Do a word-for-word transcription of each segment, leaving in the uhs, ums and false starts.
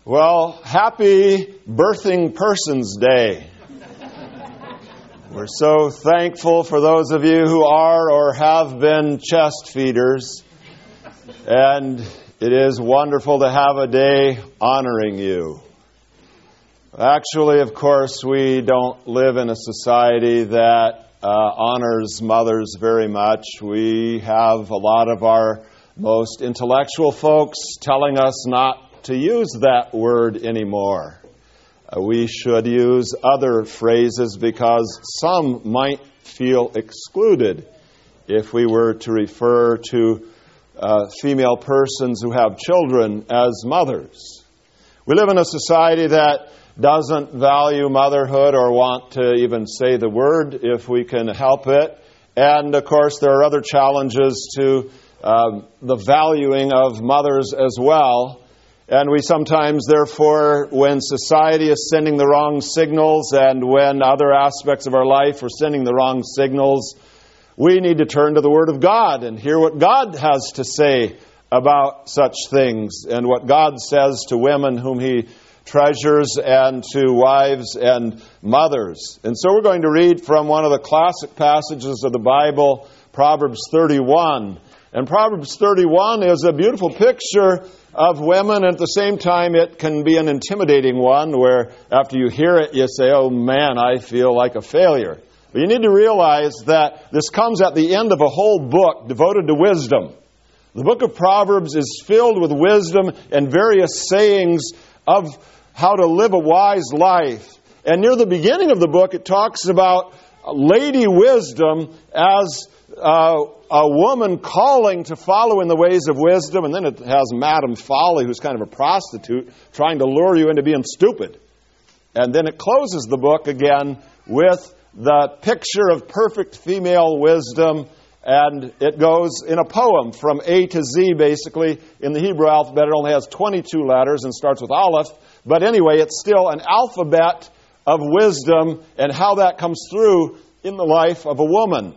Well, happy Birthing Persons Day. We're so thankful for those of you who are or have been chest feeders. And it is wonderful to have a day honoring you. Actually, of course, we don't live in a society that uh, honors mothers very much. We have a lot of our most intellectual folks telling us not to use that word anymore. Uh, we should use other phrases because some might feel excluded if we were to refer to uh, female persons who have children as mothers. We live in a society that doesn't value motherhood or want to even say the word if we can help it. And, of course, there are other challenges to um, the valuing of mothers as well. And we sometimes, therefore, when society is sending the wrong signals and when other aspects of our life are sending the wrong signals, we need to turn to the Word of God and hear what God has to say about such things and what God says to women whom He treasures and to wives and mothers. And so we're going to read from one of the classic passages of the Bible, Proverbs thirty-one. And Proverbs thirty-one is a beautiful picture of women, and at the same time it can be an intimidating one where after you hear it you say, oh man, I feel like a failure. But you need to realize that this comes at the end of a whole book devoted to wisdom. The book of Proverbs is filled with wisdom and various sayings of how to live a wise life. And near the beginning of the book it talks about Lady Wisdom as uh, a woman calling to follow in the ways of wisdom, and then it has Madam Folly, who's kind of a prostitute, trying to lure you into being stupid. And then it closes the book again with the picture of perfect female wisdom, and it goes in a poem from A to Z, basically. In the Hebrew alphabet, it only has twenty-two letters and starts with Aleph. But anyway, it's still an alphabet of wisdom and how that comes through in the life of a woman.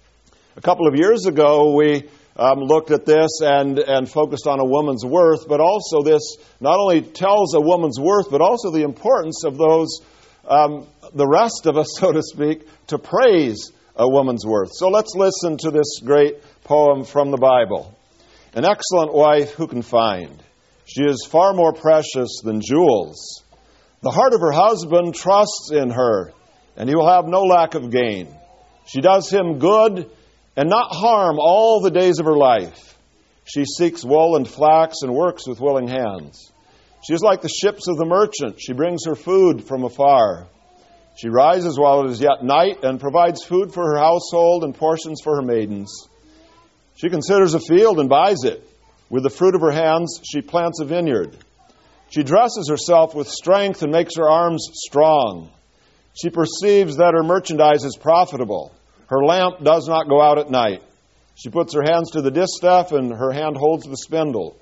A couple of years ago, we um, looked at this and, and focused on a woman's worth, but also this not only tells a woman's worth, but also the importance of those, um, the rest of us, so to speak, to praise a woman's worth. So let's listen to this great poem from the Bible. An excellent wife who can find? She is far more precious than jewels. The heart of her husband trusts in her, and he will have no lack of gain. She does him good and not harm all the days of her life. She seeks wool and flax and works with willing hands. She is like the ships of the merchant. She brings her food from afar. She rises while it is yet night and provides food for her household and portions for her maidens. She considers a field and buys it. With the fruit of her hands, she plants a vineyard. She dresses herself with strength and makes her arms strong. She perceives that her merchandise is profitable. Her lamp does not go out at night. She puts her hands to the distaff, and her hand holds the spindle.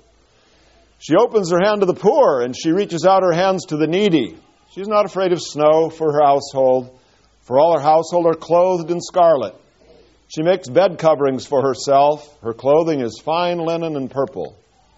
She opens her hand to the poor, and she reaches out her hands to the needy. She is not afraid of snow for her household, for all her household are clothed in scarlet. She makes bed coverings for herself. Her clothing is fine linen and purple.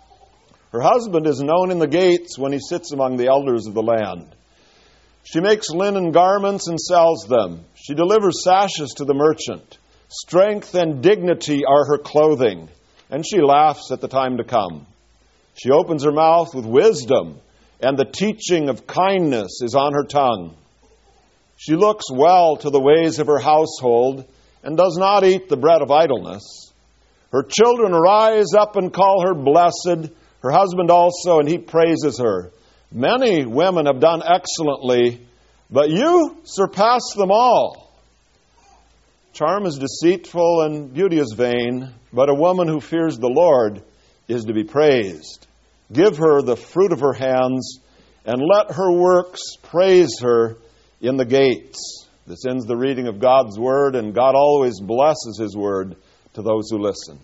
Her husband is known in the gates when he sits among the elders of the land. She makes linen garments and sells them. She delivers sashes to the merchant. Strength and dignity are her clothing, and she laughs at the time to come. She opens her mouth with wisdom, and the teaching of kindness is on her tongue. She looks well to the ways of her household and does not eat the bread of idleness. Her children rise up and call her blessed, her husband also, and he praises her. Many women have done excellently, but you surpass them all. Charm is deceitful and beauty is vain, but a woman who fears the Lord is to be praised. Give her the fruit of her hands, and let her works praise her in the gates. This ends the reading of God's Word, and God always blesses His Word to those who listen.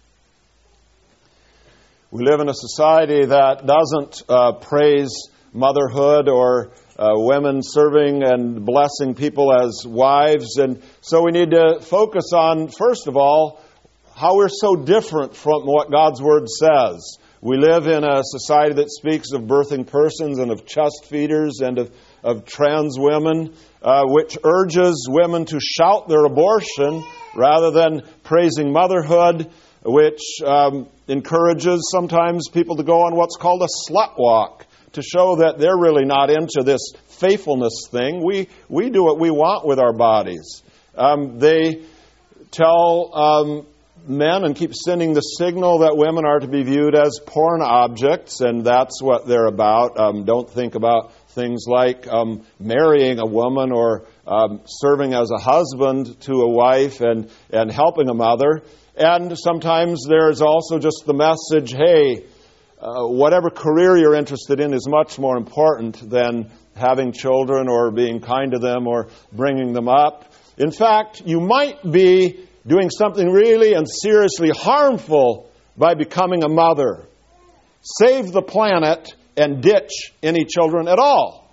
We live in a society that doesn't uh, praise motherhood or uh, women serving and blessing people as wives. And so we need to focus on, first of all, how we're so different from what God's Word says. We live in a society that speaks of birthing persons and of chest feeders and of, of trans women, uh, which urges women to shout their abortion rather than praising motherhood, which um, encourages sometimes people to go on what's called a slut walk to show that they're really not into this faithfulness thing. We we do what we want with our bodies. Um, they tell um, men and keep sending the signal that women are to be viewed as porn objects, and that's what they're about. Um, don't think about things like um, marrying a woman or um, serving as a husband to a wife and, and helping a mother. And sometimes there's also just the message, hey, uh, whatever career you're interested in is much more important than having children or being kind to them or bringing them up. In fact, you might be doing something really and seriously harmful by becoming a mother. Save the planet and ditch any children at all.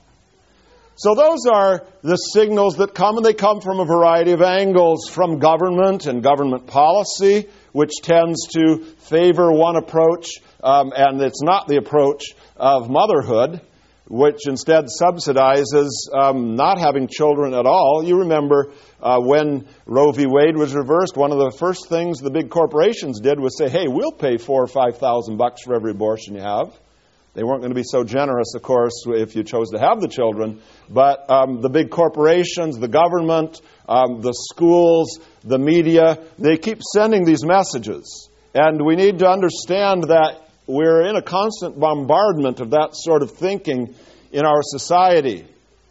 So those are the signals that come, and they come from a variety of angles, from government and government policy, which tends to favor one approach, um, and it's not the approach of motherhood, which instead subsidizes um, not having children at all. You remember uh, when Roe v. Wade was reversed, one of the first things the big corporations did was say, hey, we'll pay four or five thousand bucks for every abortion you have. They weren't going to be so generous, of course, if you chose to have the children. But um, the big corporations, the government, um, the schools, the media, they keep sending these messages. And we need to understand that we're in a constant bombardment of that sort of thinking in our society.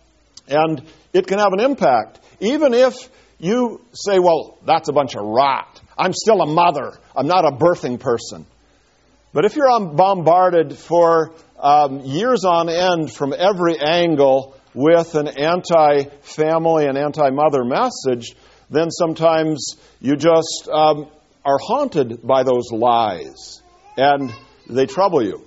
And it can have an impact. Even if you say, well, that's a bunch of rot. I'm still a mother. I'm not a birthing person. But if you're bombarded for um, years on end from every angle with an anti-family and anti-mother message, then sometimes you just um, are haunted by those lies. And they trouble you.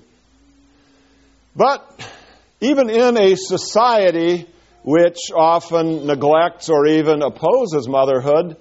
But even in a society which often neglects or even opposes motherhood,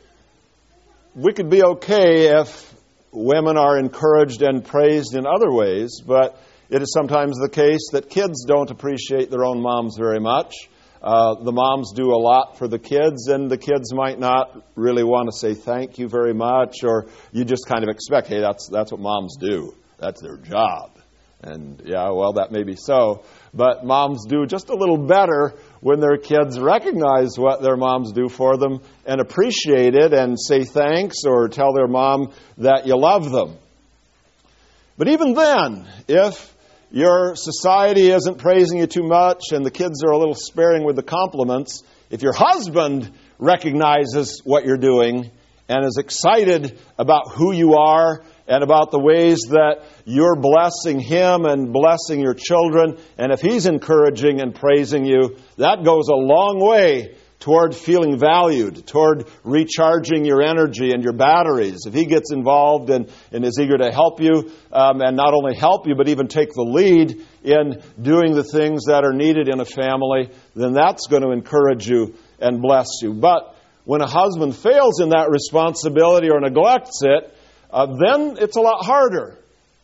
we could be okay if women are encouraged and praised in other ways, but it is sometimes the case that kids don't appreciate their own moms very much. Uh, the moms do a lot for the kids, and the kids might not really want to say thank you very much, or you just kind of expect, hey, that's that's what moms do. That's their job. And yeah, well, that may be so. But moms do just a little better when their kids recognize what their moms do for them and appreciate it and say thanks or tell their mom that you love them. But even then, if your society isn't praising you too much and the kids are a little sparing with the compliments, if your husband recognizes what you're doing and is excited about who you are and about the ways that you're blessing him and blessing your children, and if he's encouraging and praising you, that goes a long way toward feeling valued, toward recharging your energy and your batteries. If he gets involved and, and is eager to help you, um, and not only help you, but even take the lead in doing the things that are needed in a family, then that's going to encourage you and bless you. But when a husband fails in that responsibility or neglects it, Uh, then it's a lot harder.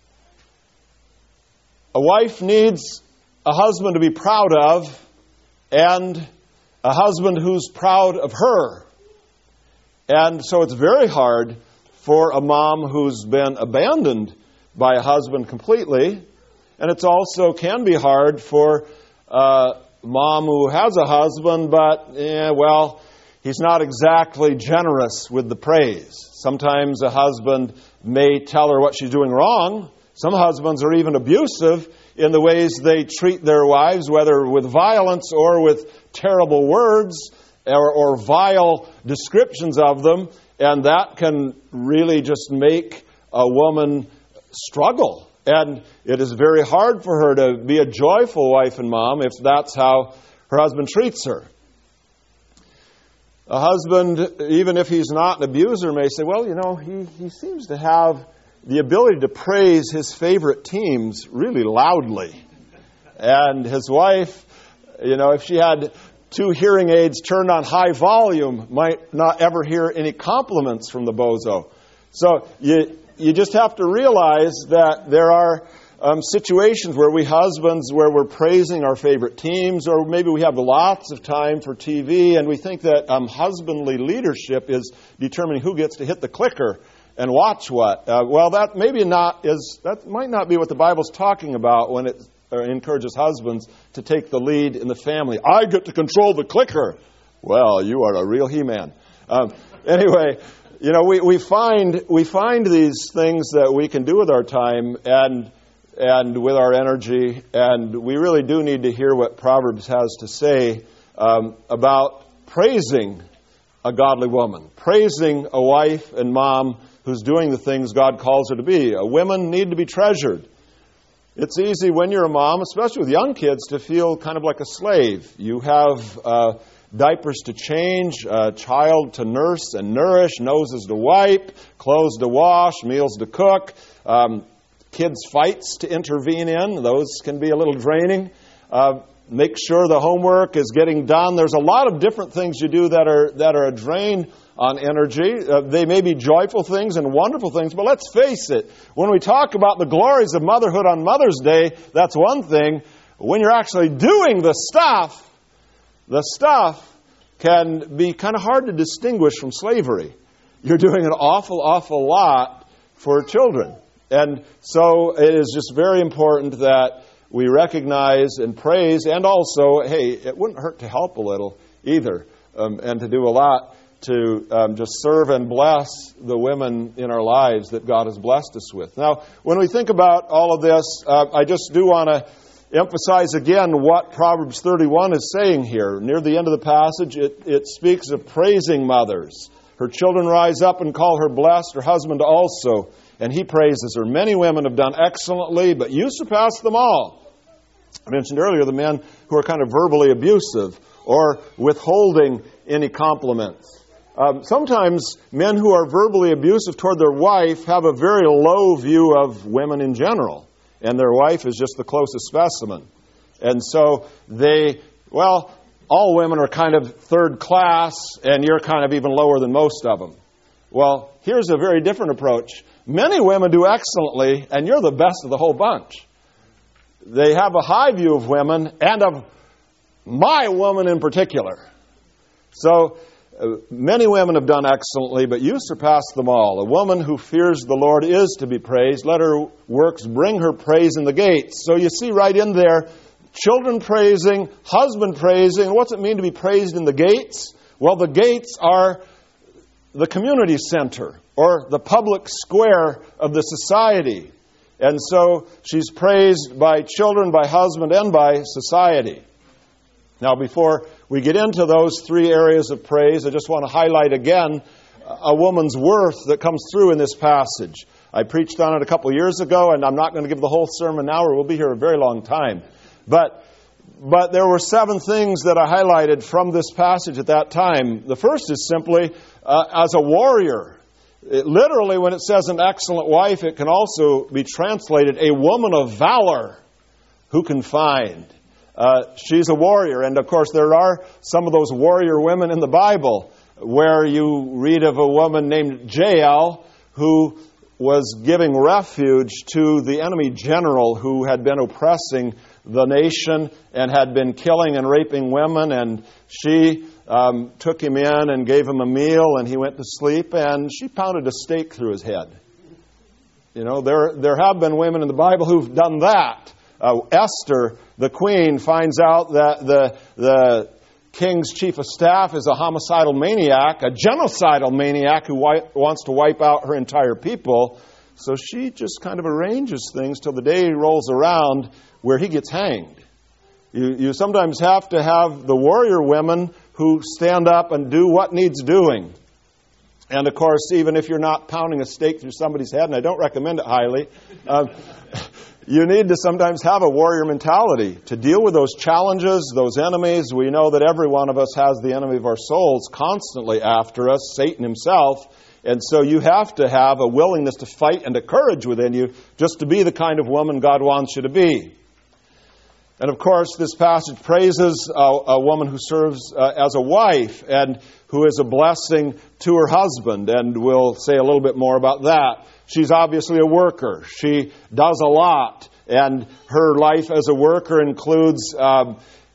A wife needs a husband to be proud of, and a husband who's proud of her. And so it's very hard for a mom who's been abandoned by a husband completely. And it also can be hard for a mom who has a husband, but, eh, well, he's not exactly generous with the praise. Sometimes a husband may tell her what she's doing wrong. Some husbands are even abusive in the ways they treat their wives, whether with violence or with terrible words or, or vile descriptions of them. And that can really just make a woman struggle. And it is very hard for her to be a joyful wife and mom if that's how her husband treats her. A husband, even if he's not an abuser, may say, well, you know, he, he seems to have the ability to praise his favorite teams really loudly. And his wife, you know, if she had two hearing aids turned on high volume, might not ever hear any compliments from the bozo. So you you just have to realize that there are um, situations where we husbands, where we're praising our favorite teams, or maybe we have lots of time for T V, and we think that um, husbandly leadership is determining who gets to hit the clicker and watch what. Uh, well, that maybe not is that might not be what the Bible's talking about when it uh, encourages husbands to take the lead in the family. I get to control the clicker. Well, you are a real He-Man. Um, anyway, you know, we, we find we find these things that we can do with our time and and with our energy, and we really do need to hear what Proverbs has to say um, about praising a godly woman, praising a wife and mom who's doing the things God calls her to be. A women need to be treasured. It's easy when you're a mom, especially with young kids, to feel kind of like a slave. You have uh, diapers to change, a child to nurse and nourish, noses to wipe, clothes to wash, meals to cook, um, kids' fights to intervene in. Those can be a little draining. Uh, make sure the homework is getting done. There's a lot of different things you do that are that are a drain on energy. Uh, they may be joyful things and wonderful things, but let's face it, when we talk about the glories of motherhood on Mother's Day, that's one thing. When you're actually doing the stuff, the stuff can be kind of hard to distinguish from slavery. You're doing an awful, awful lot for children. And so it is just very important that we recognize and praise, and also, hey, it wouldn't hurt to help a little either, um, and to do a lot to um, just serve and bless the women in our lives that God has blessed us with. Now, when we think about all of this, uh, I just do want to emphasize again what Proverbs thirty-one is saying here. Near the end of the passage, it, it speaks of praising mothers. Her children rise up and call her blessed, her husband also, and he praises her. Many women have done excellently, but you surpass them all. I mentioned earlier the men who are kind of verbally abusive or withholding any compliments. Um, sometimes men who are verbally abusive toward their wife have a very low view of women in general, and their wife is just the closest specimen. And so they, well, all women are kind of third class, and you're kind of even lower than most of them. Well, here's a very different approach. Many women do excellently, and you're the best of the whole bunch. They have a high view of women, and of my woman in particular. So, uh, many women have done excellently, but you surpass them all. A woman who fears the Lord is to be praised. Let her works bring her praise in the gates. So you see right in there, children praising, husband praising. And what's it mean to be praised in the gates? Well, the gates are the community center, or the public square of the society. And so she's praised by children, by husband, and by society. Now, before we get into those three areas of praise, I just want to highlight again a woman's worth that comes through in this passage. I preached on it a couple years ago, and I'm not going to give the whole sermon now, or we'll be here a very long time. But but there were seven things that I highlighted from this passage at that time. The first is simply uh, as a warrior. It, literally, when it says an excellent wife, it can also be translated a woman of valor. Who can find? Uh, she's a warrior. And of course, there are some of those warrior women in the Bible where you read of a woman named Jael who was giving refuge to the enemy general who had been oppressing the nation and had been killing and raping women. And she um, took him in and gave him a meal, and he went to sleep, and she pounded a stake through his head. You know, there there have been women in the Bible who've done that. Uh, Esther, the queen, finds out that the the king's chief of staff is a homicidal maniac, a genocidal maniac who wi- wants to wipe out her entire people. So she just kind of arranges things till the day rolls around where he gets hanged. You, you sometimes have to have the warrior women who stand up and do what needs doing. And of course, even if you're not pounding a stake through somebody's head, and I don't recommend it highly, um, you need to sometimes have a warrior mentality to deal with those challenges, those enemies. We know that every one of us has the enemy of our souls constantly after us, Satan himself. And so you have to have a willingness to fight and a courage within you just to be the kind of woman God wants you to be. And of course, this passage praises a, a woman who serves uh, as a wife and who is a blessing to her husband. And we'll say a little bit more about that. she's obviously a worker. She does a lot, and her life as a worker includes um,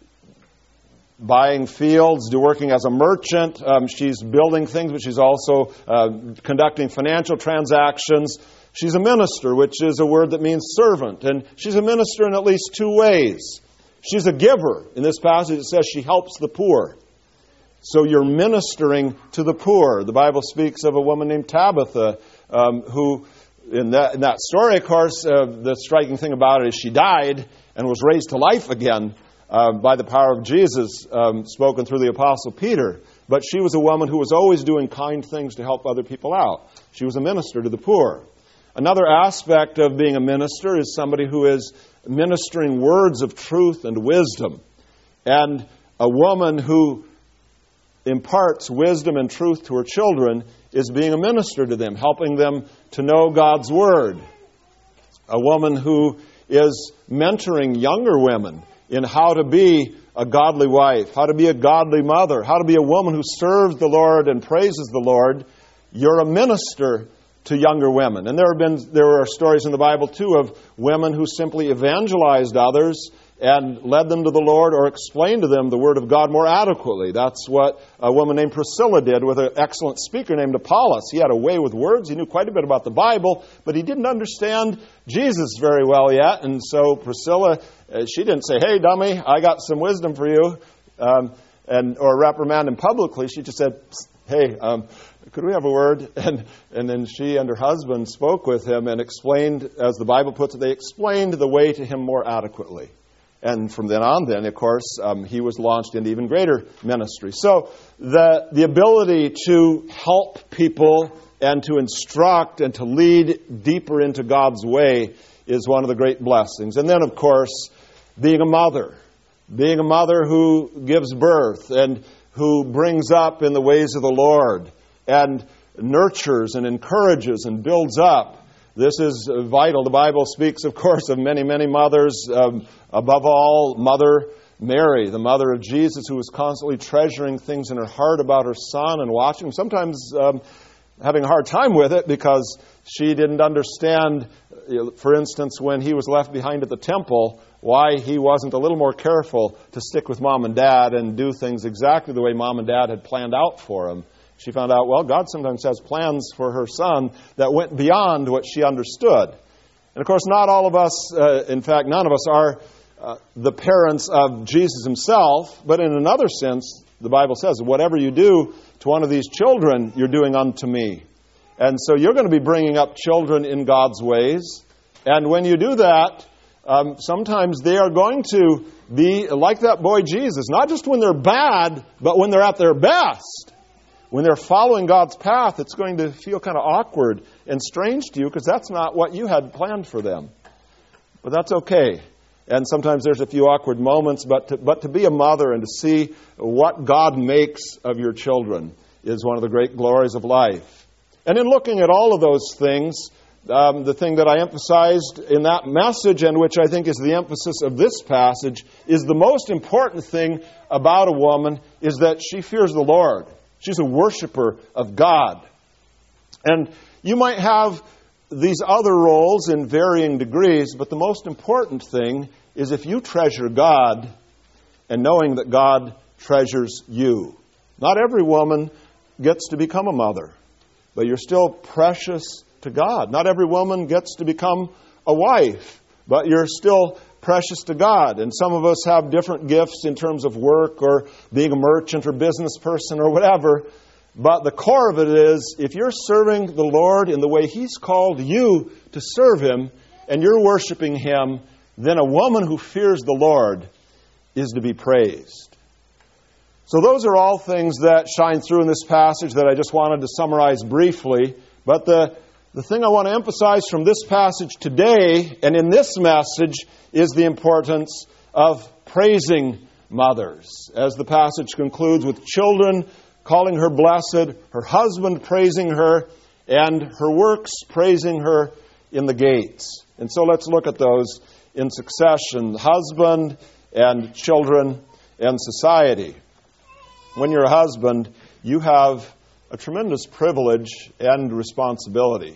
buying fields, do working as a merchant. Um, she's building things, but she's also uh, conducting financial transactions. She's a minister, which is a word that means servant. And she's a minister in at least two ways. She's a giver. In this passage, it says she helps the poor. So you're ministering to the poor. The Bible speaks of a woman named Tabitha, um, who, in that, in that story, of course, uh, the striking thing about it is she died and was raised to life again uh, by the power of Jesus, um, spoken through the Apostle Peter. But she was a woman who was always doing kind things to help other people out. She was a minister to the poor. Another aspect of being a minister is somebody who is ministering words of truth and wisdom. And a woman who imparts wisdom and truth to her children is being a minister to them, helping them to know God's Word. A woman who is mentoring younger women in how to be a godly wife, how to be a godly mother, how to be a woman who serves the Lord and praises the Lord. You're a minister to younger women. And there have been there are stories in the Bible, too, of women who simply evangelized others and led them to the Lord or explained to them the Word of God more adequately. That's what a woman named Priscilla did with an excellent speaker named Apollos. He had a way with words. He knew quite a bit about the Bible, but he didn't understand Jesus very well yet. And so Priscilla, she didn't say, "Hey, dummy, I got some wisdom for you," um, and or reprimand him publicly. She just said, "Hey, um, could we have a word?" And and then she and her husband spoke with him and explained, as the Bible puts it, they explained the way to him more adequately. And from then on, then, of course, um, he was launched into even greater ministry. So the the ability to help people and to instruct and to lead deeper into God's way is one of the great blessings. And then, of course, being a mother. Being a mother who gives birth and who brings up in the ways of the Lord and nurtures and encourages and builds up. This is vital. The Bible speaks, of course, of many, many mothers. Um, above all, Mother Mary, the mother of Jesus, who was constantly treasuring things in her heart about her son and watching him, sometimes um, having a hard time with it because she didn't understand, for instance, when he was left behind at the temple, why he wasn't a little more careful to stick with mom and dad and do things exactly the way mom and dad had planned out for him. She found out, well, God sometimes has plans for her son that went beyond what she understood. And, of course, not all of us, uh, in fact, none of us are uh, the parents of Jesus himself. But in another sense, the Bible says, whatever you do to one of these children, you're doing unto me. And so you're going to be bringing up children in God's ways. And when you do that, um, sometimes they are going to be like that boy Jesus, not just when they're bad, but when they're at their best. When they're following God's path, it's going to feel kind of awkward and strange to you because that's not what you had planned for them. But that's okay. And sometimes there's a few awkward moments, but to, but to be a mother and to see what God makes of your children is one of the great glories of life. And in looking at all of those things, um, the thing that I emphasized in that message, and which I think is the emphasis of this passage, is the most important thing about a woman is that she fears the Lord. She's a worshiper of God. And you might have these other roles in varying degrees, but the most important thing is if you treasure God and knowing that God treasures you. Not every woman gets to become a mother, but you're still precious to God. Not every woman gets to become a wife, but you're still precious to God. And some of us have different gifts in terms of work or being a merchant or business person or whatever. But the core of it is, if you're serving the Lord in the way He's called you to serve Him and you're worshiping Him, then a woman who fears the Lord is to be praised. So those are all things that shine through in this passage that I just wanted to summarize briefly. But the The thing I want to emphasize from this passage today and in this message is the importance of praising mothers. As the passage concludes with children calling her blessed, her husband praising her, and her works praising her in the gates. And so let's look at those in succession. Husband and children and society. When you're a husband, you have a tremendous privilege and responsibility.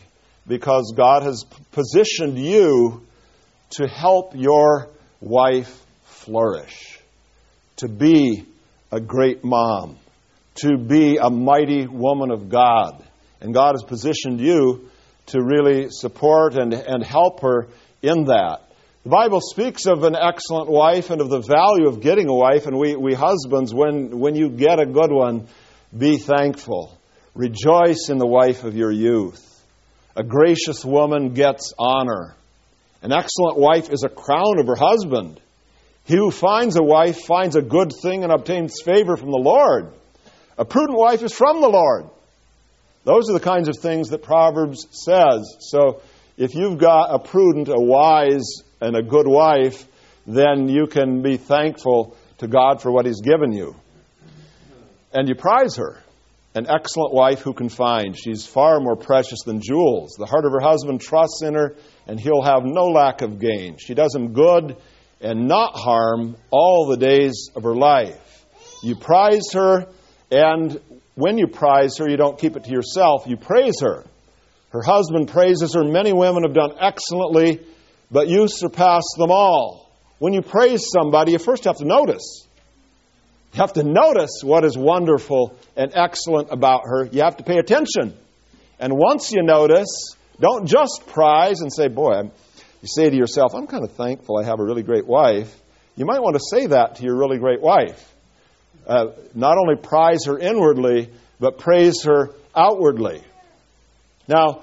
because God has positioned you to help your wife flourish, to be a great mom, to be a mighty woman of God. And God has positioned you to really support and, and help her in that. The Bible speaks of an excellent wife and of the value of getting a wife. And we, we husbands, when, when you get a good one, be thankful. Rejoice in the wife of your youth. A gracious woman gets honor. An excellent wife is a crown of her husband. He who finds a wife finds a good thing and obtains favor from the Lord. A prudent wife is from the Lord. Those are the kinds of things that Proverbs says. So if you've got a prudent, a wise, and a good wife, then you can be thankful to God for what He's given you. And you prize her. An excellent wife who can find. She's far more precious than jewels. The heart of her husband trusts in her, and he'll have no lack of gain. She does him good and not harm all the days of her life. You prize her, and when you prize her, you don't keep it to yourself. You praise her. Her husband praises her. Many women have done excellently, but you surpass them all. When you praise somebody, you first have to notice. You have to notice what is wonderful and excellent about her. You have to pay attention. And once you notice, don't just prize and say, boy, I'm, you say to yourself, I'm kind of thankful I have a really great wife. You might want to say that to your really great wife. Uh, not only prize her inwardly, but praise her outwardly. Now,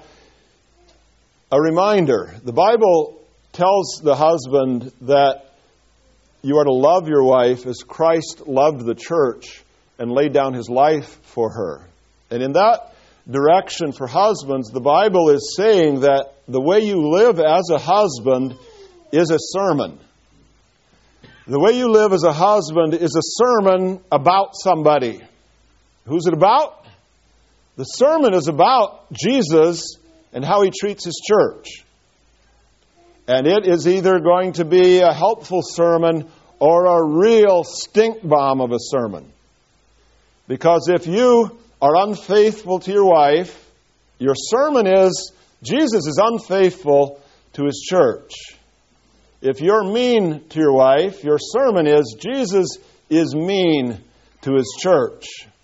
a reminder, the Bible tells the husband that you are to love your wife as Christ loved the church and laid down His life for her. And in that direction for husbands, the Bible is saying that the way you live as a husband is a sermon. The way you live as a husband is a sermon about somebody. Who's it about? The sermon is about Jesus and how He treats His church. And it is either going to be a helpful sermon or a real stink bomb of a sermon. Because if you are unfaithful to your wife, your sermon is, Jesus is unfaithful to His church. If you're mean to your wife, your sermon is, Jesus is mean to His church.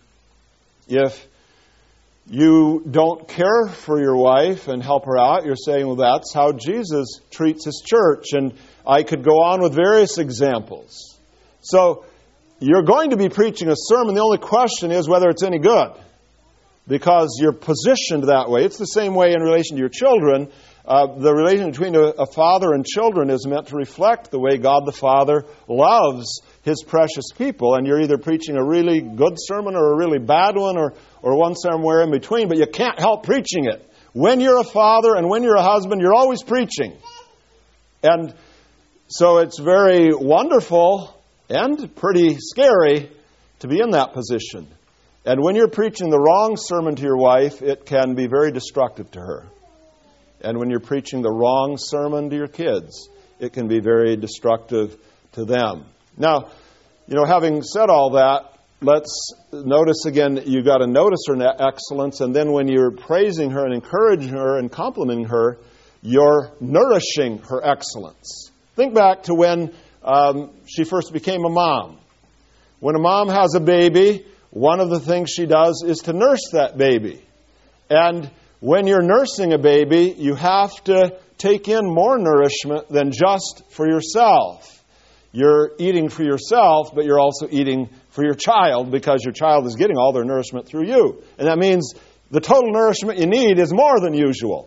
If you don't care for your wife and help her out, you're saying, well, that's how Jesus treats His church. And I could go on with various examples. So you're going to be preaching a sermon. The only question is whether it's any good, because you're positioned that way. It's the same way in relation to your children. Uh, the relation between a, a father and children is meant to reflect the way God the Father loves His precious people. And you're either preaching a really good sermon or a really bad one, or, or one somewhere in between, but you can't help preaching it. When you're a father and when you're a husband, you're always preaching. And so it's very wonderful and pretty scary to be in that position. And when you're preaching the wrong sermon to your wife, it can be very destructive to her. And when you're preaching the wrong sermon to your kids, it can be very destructive to them. Now, you know, having said all that, let's notice again, you've got to notice her excellence, and then when you're praising her and encouraging her and complimenting her, you're nourishing her excellence. Think back to when um, she first became a mom. When a mom has a baby, one of the things she does is to nurse that baby. And when you're nursing a baby, you have to take in more nourishment than just for yourself. You're eating for yourself, but you're also eating for your child, because your child is getting all their nourishment through you. And that means the total nourishment you need is more than usual.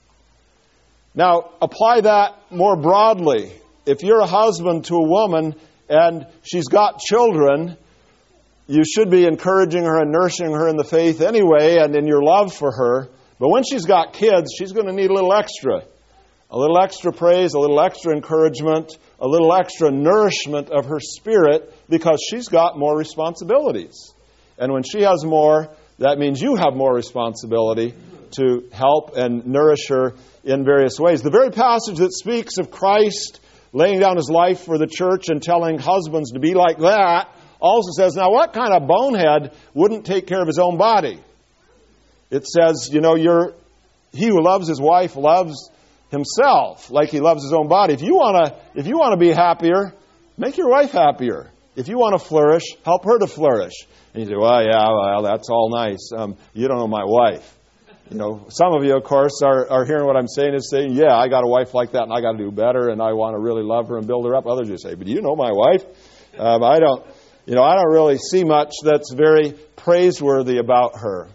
Now, apply that more broadly. If you're a husband to a woman and she's got children, you should be encouraging her and nourishing her in the faith anyway and in your love for her. But when she's got kids, she's going to need a little extra. A little extra praise, a little extra encouragement, a little extra nourishment of her spirit, because she's got more responsibilities. And when she has more, that means you have more responsibility to help and nourish her in various ways. The very passage that speaks of Christ laying down His life for the church and telling husbands to be like that also says, now what kind of bonehead wouldn't take care of his own body? It says, you know, you're he who loves his wife loves himself like he loves his own body. If you want to, if you want to be happier, make your wife happier. If you want to flourish, help her to flourish. And you say, well, yeah, well, that's all nice. Um, you don't know my wife. You know, some of you, of course, are, are hearing what I'm saying and saying, yeah, I got a wife like that and I got to do better and I want to really love her and build her up. Others you say, but do you know my wife? Um, I don't, you know, I don't really see much that's very praiseworthy about her.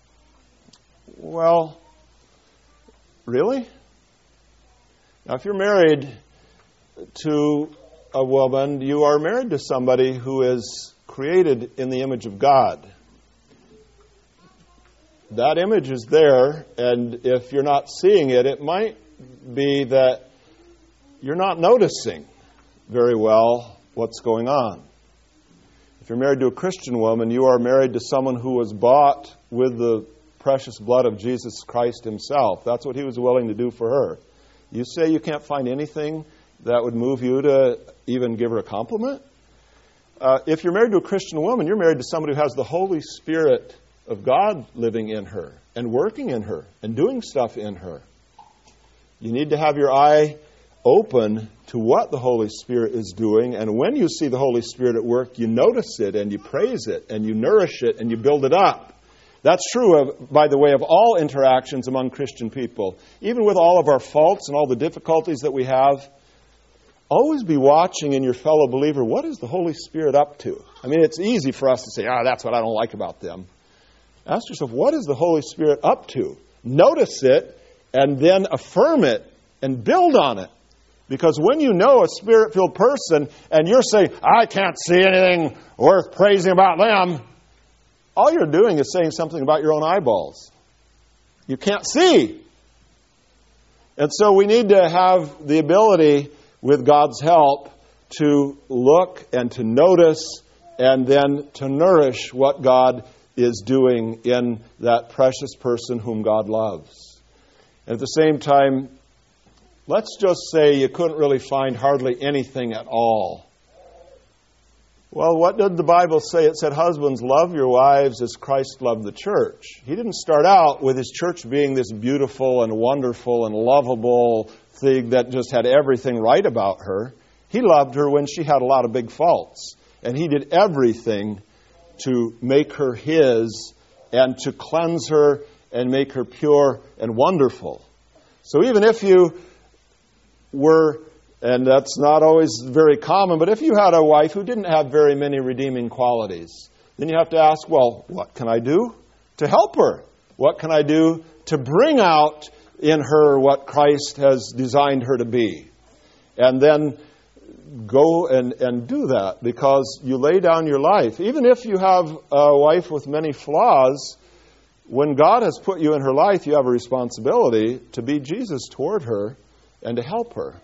Well, really? Now, if you're married to a woman, you are married to somebody who is created in the image of God. That image is there, and if you're not seeing it, it might be that you're not noticing very well what's going on. If you're married to a Christian woman, you are married to someone who was bought with the precious blood of Jesus Christ himself. That's what he was willing to do for her. You say you can't find anything that would move you to even give her a compliment? Uh, if you're married to a Christian woman, you're married to somebody who has the Holy Spirit of God living in her and working in her and doing stuff in her. You need to have your eye open to what the Holy Spirit is doing, and when you see the Holy Spirit at work, you notice it and you praise it and you nourish it and you build it up. That's true, of, by the way, of all interactions among Christian people. Even with all of our faults and all the difficulties that we have, always be watching in your fellow believer, what is the Holy Spirit up to? I mean, it's easy for us to say, ah, that's what I don't like about them. Ask yourself, what is the Holy Spirit up to? Notice it and then affirm it and build on it. Because when you know a Spirit-filled person and you're saying, I can't see anything worth praising about them, all you're doing is saying something about your own eyeballs. You can't see. And so we need to have the ability, with God's help, to look and to notice and then to nourish what God is doing in that precious person whom God loves. And at the same time, let's just say you couldn't really find hardly anything at all. Well, what did the Bible say? It said, husbands, love your wives as Christ loved the church. He didn't start out with his church being this beautiful and wonderful and lovable thing that just had everything right about her. He loved her when she had a lot of big faults. And he did everything to make her his and to cleanse her and make her pure and wonderful. So even if you were, and that's not always very common, but if you had a wife who didn't have very many redeeming qualities, then you have to ask, well, what can I do to help her? What can I do to bring out in her what Christ has designed her to be? And then go and, and do that, because you lay down your life. Even if you have a wife with many flaws, when God has put you in her life, you have a responsibility to be Jesus toward her and to help her.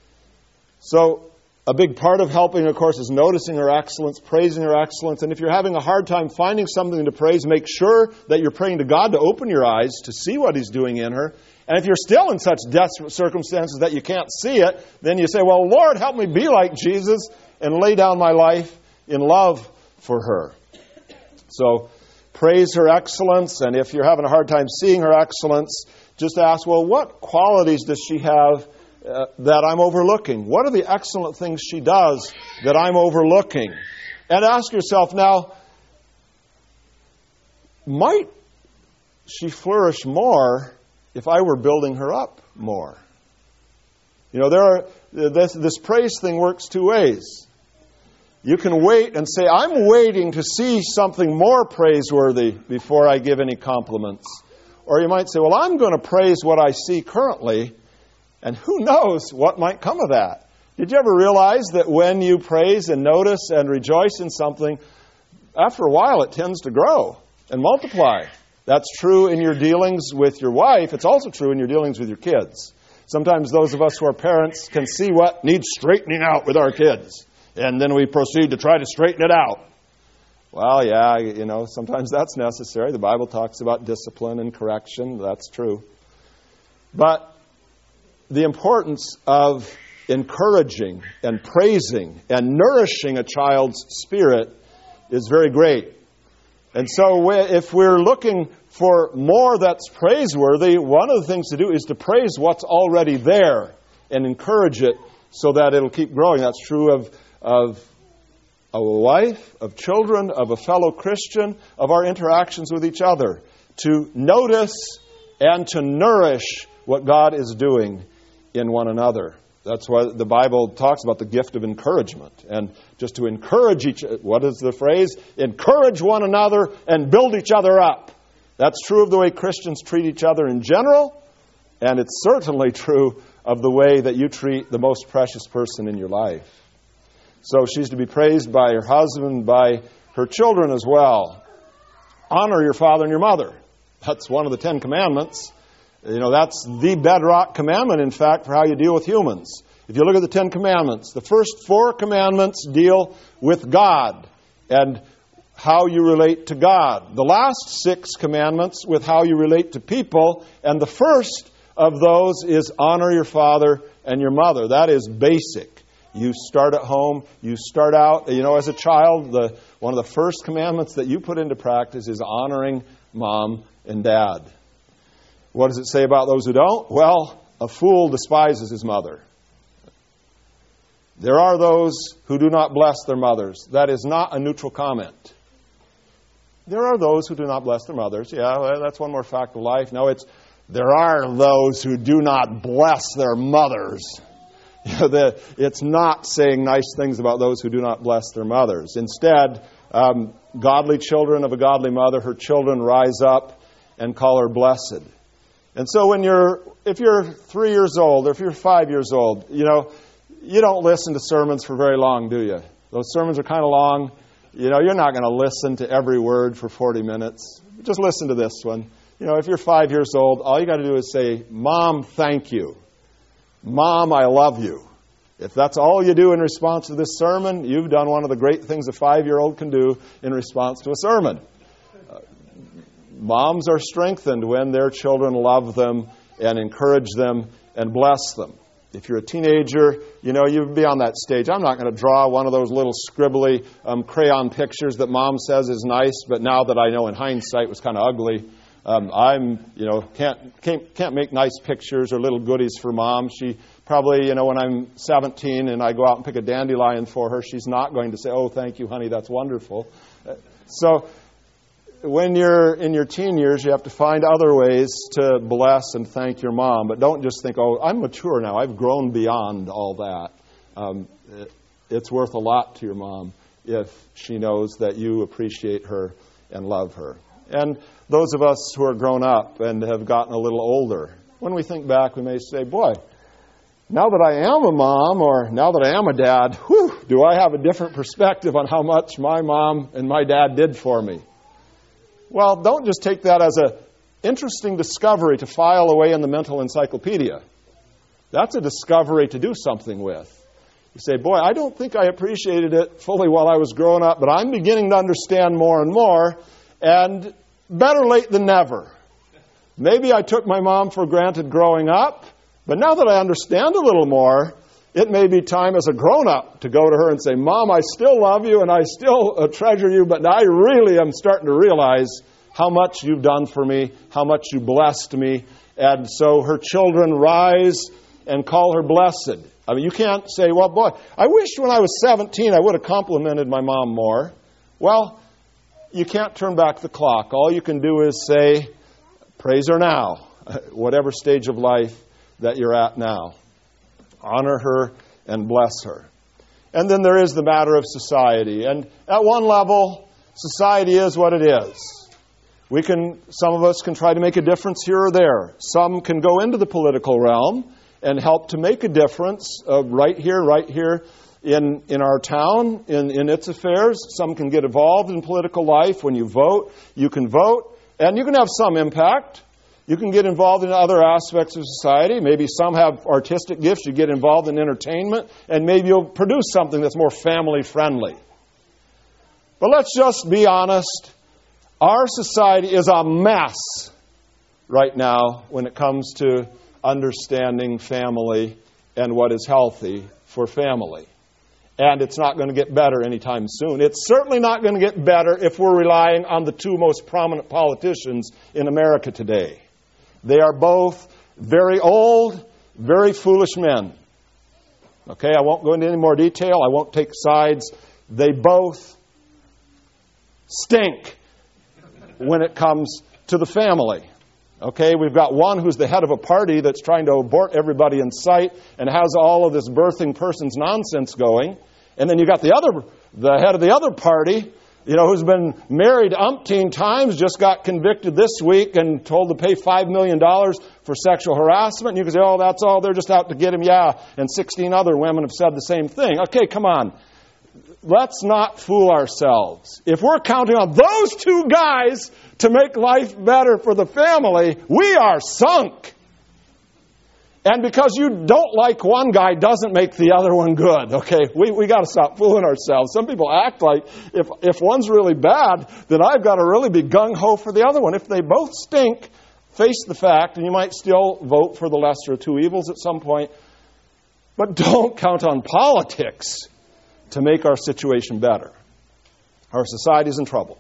So a big part of helping, of course, is noticing her excellence, praising her excellence. And if you're having a hard time finding something to praise, make sure that you're praying to God to open your eyes to see what He's doing in her. And if you're still in such desperate circumstances that you can't see it, then you say, well, Lord, help me be like Jesus and lay down my life in love for her. So praise her excellence. And if you're having a hard time seeing her excellence, just ask, well, what qualities does she have uh, that I'm overlooking? What are the excellent things she does that I'm overlooking? And ask yourself now, might she flourish more if I were building her up more? You know, there are this, this praise thing works two ways. You can wait and say, I'm waiting to see something more praiseworthy before I give any compliments. Or you might say, well, I'm going to praise what I see currently, and who knows what might come of that. Did you ever realize that when you praise and notice and rejoice in something, after a while it tends to grow and multiply? That's true in your dealings with your wife. It's also true in your dealings with your kids. Sometimes those of us who are parents can see what needs straightening out with our kids, and then we proceed to try to straighten it out. Well, yeah, you know, sometimes that's necessary. The Bible talks about discipline and correction. That's true. But the importance of encouraging and praising and nourishing a child's spirit is very great. And so if we're looking for more that's praiseworthy, one of the things to do is to praise what's already there and encourage it so that it'll keep growing. That's true of, of a wife, of children, of a fellow Christian, of our interactions with each other. To notice and to nourish what God is doing in one another. That's why the Bible talks about the gift of encouragement. And just to encourage each, what is the phrase? Encourage one another and build each other up. That's true of the way Christians treat each other in general. And it's certainly true of the way that you treat the most precious person in your life. So she's to be praised by her husband, by her children as well. Honor your father and your mother. That's one of the Ten Commandments. You know, that's the bedrock commandment, in fact, for how you deal with humans. If you look at the Ten Commandments, the first four commandments deal with God and how you relate to God. The last six commandments with how you relate to people. And the first of those is honor your father and your mother. That is basic. You start at home. You start out, you know, as a child, the one of the first commandments that you put into practice is honoring mom and dad. What does it say about those who don't? Well, a fool despises his mother. There are those who do not bless their mothers. That is not a neutral comment. There are those who do not bless their mothers. Yeah, well, that's one more fact of life. No, it's there are those who do not bless their mothers. You know, the, it's not saying nice things about those who do not bless their mothers. Instead, um, godly children of a godly mother, her children rise up and call her blessed. And so when you're, if you're three years old or if you're five years old, you know, you don't listen to sermons for very long, do you? Those sermons are kind of long. You know, you're not going to listen to every word for forty minutes. Just listen to this one. You know, if you're five years old, all you got to do is say, Mom, thank you. Mom, I love you. If that's all you do in response to this sermon, you've done one of the great things a five-year-old can do in response to a sermon. Uh, moms are strengthened when their children love them and encourage them and bless them. If you're a teenager, you know, you'd be on that stage. I'm not going to draw one of those little scribbly um, crayon pictures that Mom says is nice, but now that I know in hindsight was kind of ugly. Um, I'm, you know, can't, can't can't make nice pictures or little goodies for Mom. She probably, you know, when I'm seventeen and I go out and pick a dandelion for her, she's not going to say, oh, thank you, honey, that's wonderful. Uh, so when you're in your teen years, you have to find other ways to bless and thank your mom. But don't just think, oh, I'm mature now. I've grown beyond all that. Um, it, it's worth a lot to your mom if she knows that you appreciate her and love her. And those of us who are grown up and have gotten a little older, when we think back, we may say, boy, now that I am a mom or now that I am a dad, whew, do I have a different perspective on how much my mom and my dad did for me. Well, don't just take that as an interesting discovery to file away in the mental encyclopedia. That's a discovery to do something with. You say, boy, I don't think I appreciated it fully while I was growing up, but I'm beginning to understand more and more. And better late than never. Maybe I took my mom for granted growing up, but now that I understand a little more, it may be time as a grown-up to go to her and say, Mom, I still love you and I still uh, treasure you, but I really am starting to realize how much you've done for me, how much you blessed me. And so her children rise and call her blessed. I mean, you can't say, well, boy, I wish when I was seventeen I would have complimented my mom more. Well, you can't turn back the clock. All you can do is say, praise her now, whatever stage of life that you're at now. Honor her and bless her. And then there is the matter of society. And at one level, society is what it is. We can, some of us can try to make a difference here or there. Some can go into the political realm and help to make a difference uh, right here, right here. In, in our town, in, in its affairs. Some can get involved in political life. When you vote, you can vote, and you can have some impact. You can get involved in other aspects of society. Maybe some have artistic gifts. You get involved in entertainment, and maybe you'll produce something that's more family-friendly. But let's just be honest. Our society is a mess right now when it comes to understanding family and what is healthy for family. And it's not going to get better anytime soon. It's certainly not going to get better if we're relying on the two most prominent politicians in America today. They are both very old, very foolish men. Okay, I won't go into any more detail. I won't take sides. They both stink when it comes to the family. Okay, we've got one who's the head of a party that's trying to abort everybody in sight and has all of this birthing person's nonsense going. And then you got the other, the head of the other party, you know, who's been married umpteen times, just got convicted this week and told to pay five million dollars for sexual harassment. And you can say, oh, that's all, they're just out to get him. Yeah, and sixteen other women have said the same thing. Okay, come on. Let's not fool ourselves. If we're counting on those two guys to make life better for the family, we are sunk. And because you don't like one guy doesn't make the other one good, okay? We we got to stop fooling ourselves. Some people act like if, if one's really bad, then I've got to really be gung-ho for the other one. If they both stink, face the fact, and you might still vote for the lesser of two evils at some point. But don't count on politics to make our situation better. Our society is in trouble.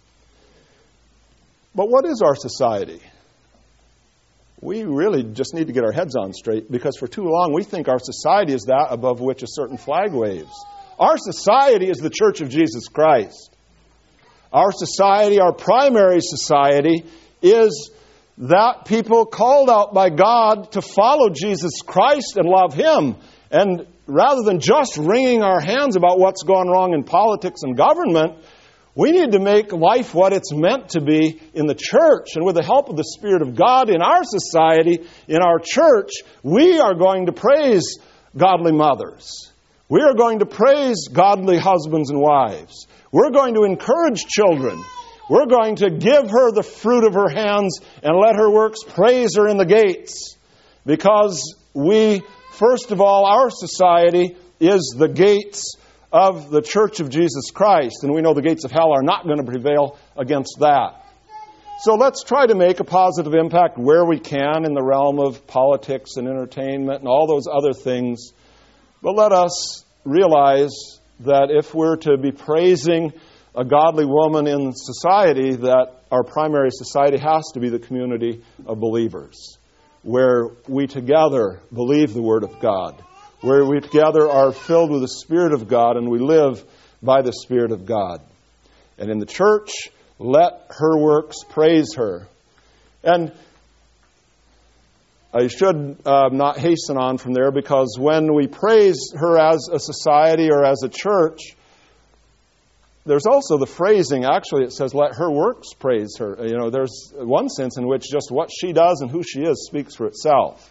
But what is our society? We really just need to get our heads on straight, because for too long we think our society is that above which a certain flag waves. Our society is the Church of Jesus Christ. Our society, our primary society, is that people called out by God to follow Jesus Christ and love Him. And rather than just wringing our hands about what's gone wrong in politics and government, we need to make life what it's meant to be in the church. And with the help of the Spirit of God in our society, in our church, we are going to praise godly mothers. We are going to praise godly husbands and wives. We're going to encourage children. We're going to give her the fruit of her hands and let her works praise her in the gates. Because we, first of all, our society is the gates of the Church of Jesus Christ. And we know the gates of hell are not going to prevail against that. So let's try to make a positive impact where we can in the realm of politics and entertainment and all those other things. But let us realize that if we're to be praising a godly woman in society, that our primary society has to be the community of believers, where we together believe the Word of God, where we together are filled with the Spirit of God and we live by the Spirit of God. And in the church, let her works praise her. And I should uh, not hasten on from there, because when we praise her as a society or as a church, there's also the phrasing. Actually, it says, let her works praise her. You know, there's one sense in which just what she does and who she is speaks for itself.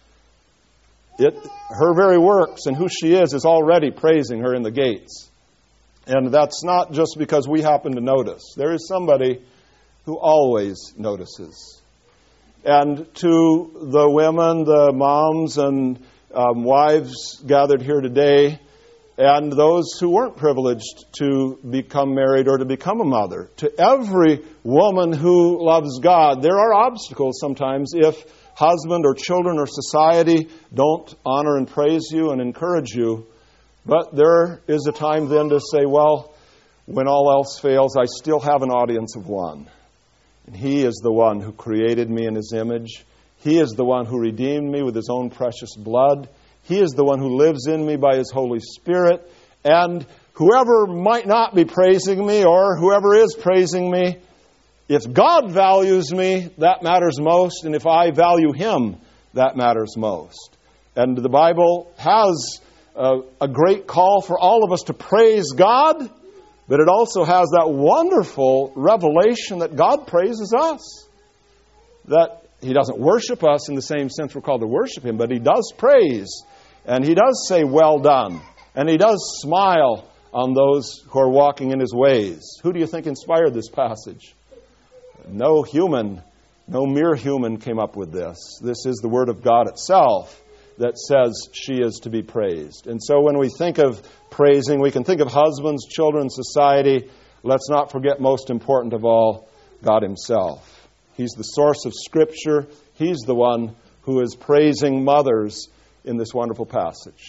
It, her very works and who she is is already praising her in the gates. And that's not just because we happen to notice. There is somebody who always notices. And to the women, the moms and um, wives gathered here today, and those who weren't privileged to become married or to become a mother, to every woman who loves God, there are obstacles sometimes if husband or children or society don't honor and praise you and encourage you. But there is a time then to say, well, when all else fails, I still have an audience of one. And He is the one who created me in His image. He is the one who redeemed me with His own precious blood. He is the one who lives in me by His Holy Spirit. And whoever might not be praising me, or whoever is praising me, if God values me, that matters most. And if I value Him, that matters most. And the Bible has a, a great call for all of us to praise God, but it also has that wonderful revelation that God praises us. That He doesn't worship us in the same sense we're called to worship Him, but He does praise. And He does say, well done. And He does smile on those who are walking in His ways. Who do you think inspired this passage? No human, no mere human came up with this. This is the Word of God itself that says she is to be praised. And so when we think of praising, we can think of husbands, children, society. Let's not forget, most important of all, God Himself. He's the source of Scripture. He's the one who is praising mothers in this wonderful passage.